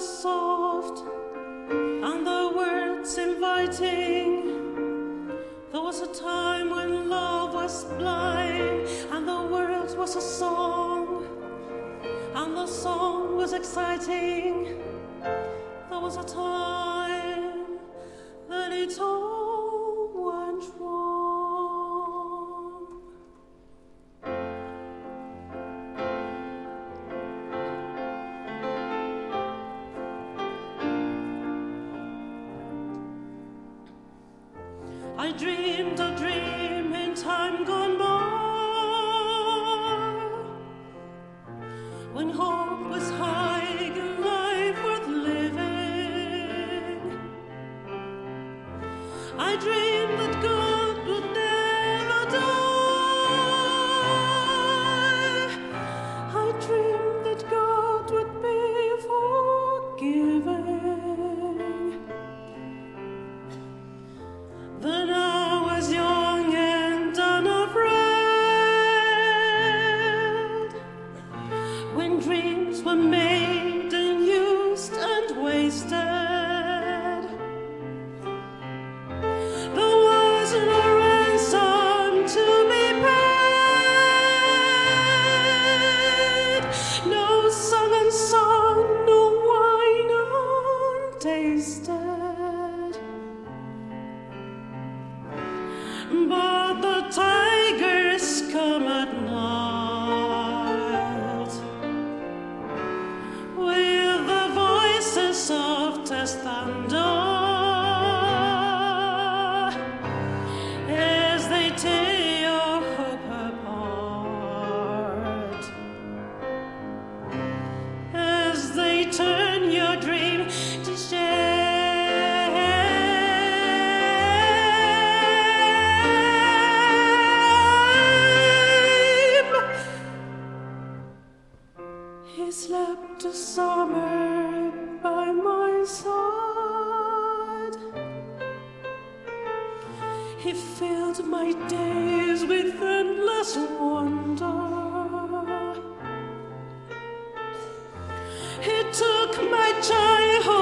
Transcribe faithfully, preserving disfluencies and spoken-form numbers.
was soft and the words inviting. There was a time when love was blind and the world was a song, and the song was exciting. There was a time that it all went wrong. I dreamed a dream in time gone by, when hope was high and life worth living. I dreamed that God would never die. I dreamed that God would be forgiving. Then I was young and unafraid, when dreams were made and used and wasted. There was no ransom to be paid, no song unsung, no wine untasted. But the tigers come at night with the voices soft as thunder, as they tear your hope apart, as they turn your dream to shame. He slept a summer by my side. He filled my days with endless wonder. He took my childhood